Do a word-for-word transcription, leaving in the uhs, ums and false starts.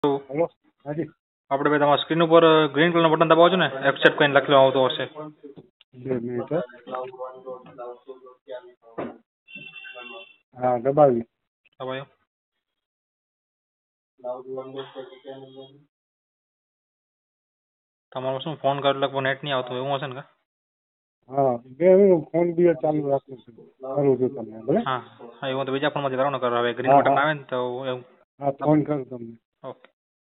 તો હેલો હાજી આપણે ભાઈ તમારા સ્ક્રીન ઉપર ગ્રીન કલરનું બટન દબાવો છો ને એક્સેપ્ટ કરીને લખેલું આવતું હશે. બે મિનિટ હો. હા દબાવી દબાયો. તમારો શું ફોન કરો એટલે નેટ નહીં આવતું એવું હશે ને? હા બે હું ફોન બી ચાલુ રાખું છું કરું છું તમને ભલે. હા હા એવું તો બીજા ફોનમાંથી કરો ને કરો હવે ગ્રીન હા બટન હા આવે ને તો એવું. હા ફોન કરું તમને. ઓકે.